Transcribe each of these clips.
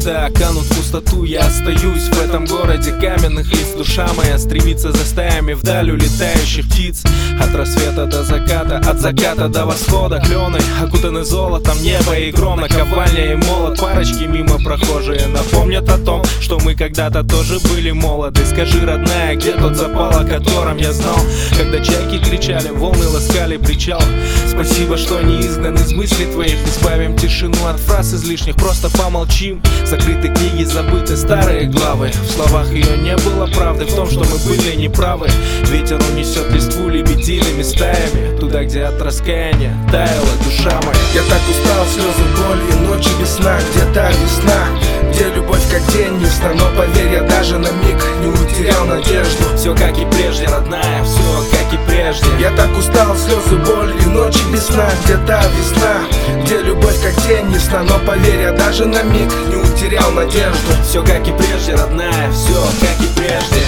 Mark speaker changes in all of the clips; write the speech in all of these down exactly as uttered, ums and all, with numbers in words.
Speaker 1: года канут в пустоту. Я остаюсь в этом городе каменных лиц. Душа моя стремится за стаями вдаль улетающих птиц. От рассвета до заката, от заката до восхода. Клены окутаны золотом, небо и гром, наковальня и молот. Парочки мимо прохожие напомнят о том, что мы когда-то тоже были молоды. Скажи, родная, где тот запал, о котором я знал, когда чайки кричали, волны ласкали причал. Спасибо, что не изгнан из мыслей твоих. Избавим тишину от фраз излишних, просто помолчим. Закрыты книги, забыты старые главы. В словах ее не было правды, в том, что мы были неправы. Ветер унесет листву лебедиными стаями туда, где от раскаяния таяла душа моя.
Speaker 2: Я так устал, слезы, боль и ночи без сна. Где та весна, где любовь как день ясна. Но поверь, я даже на миг не утерял надежду.
Speaker 1: Все как и прежде, родная, все как и прежде.
Speaker 2: Я так устал, слезы, боль и ночи без сна. Где та весна, где любовь как день ясна. Но поверь, я даже на миг не утерял надежду.
Speaker 1: Все как и прежде, родная, все как и прежде.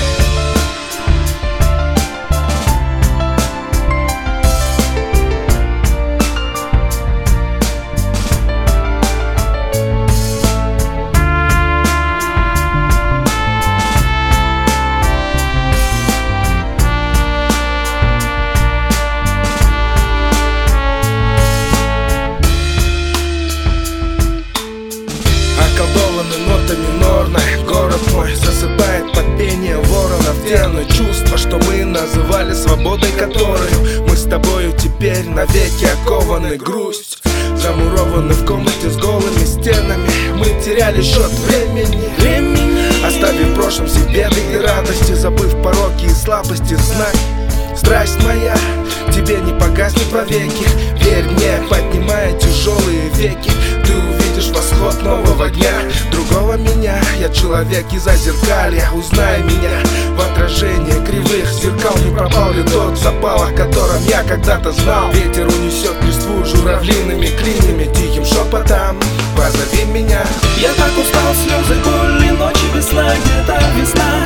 Speaker 2: Околдованный нотами норной, город мой засыпает под пение воронов. Тяну чувства, что мы называли свободой, которую мы с тобою теперь навеки окованы. Грусть, замурованы в комнате с голыми стенами. Мы теряли счет времени, времени. Оставив в прошлом все беды и радости, забыв пороки и слабости. Знай, страсть моя тебе не погаснет вовеки. Верь мне, поднимая тяжелые веки, ты увидишь восход нового дня, другого меня. Я человек из зазеркалья, узнай меня в отражении кривых зеркал. Не пропал ли тот запал, о котором я когда-то знал? Ветер унесет листву журавлиными клинями, тихим шепотом позови меня.
Speaker 1: Я так устал, слезы, боль и ночи без сна. Где та весна,